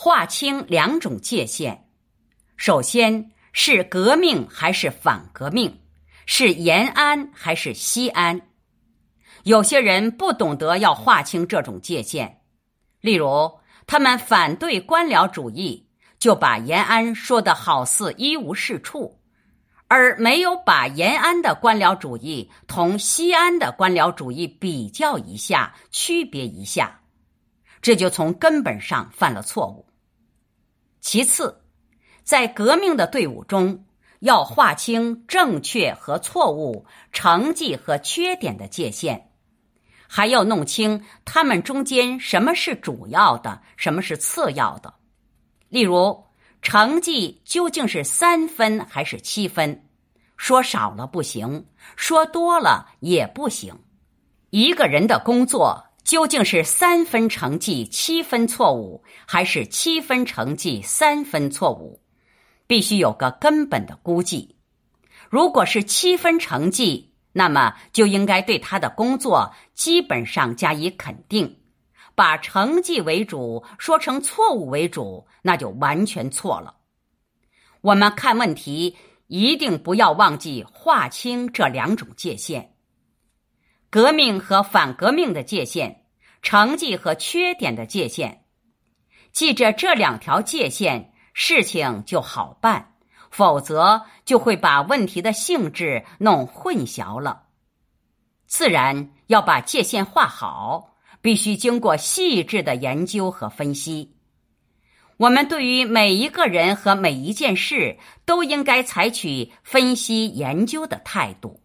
划清两种界限。首先是革命还是反革命，是延安还是西安。有些人不懂得要划清这种界限，例如他们反对官僚主义，就把延安说得好似一无是处，而没有把延安的官僚主义同西安的官僚主义比较一下，区别一下，这就从根本上犯了错误。其次，在革命的队伍中，要划清正确和错误、成绩和缺点的界限，还要弄清他们中间什么是主要的，什么是次要的。例如，成绩究竟是3分还是7分？说少了不行，说多了也不行。一个人的工作究竟是3分成绩7分错误，还是7分成绩3分错误？必须有个根本的估计。如果是7分成绩，那么就应该对他的工作基本上加以肯定。把成绩为主说成错误为主，那就完全错了。我们看问题一定不要忘记划清这两种界限：革命和反革命的界限，成绩和缺点的界限。记着这2条界限，事情就好办，否则就会把问题的性质弄混淆了。自然要把界限划好，必须经过细致的研究和分析。我们对于每一个人和每一件事都应该采取分析研究的态度。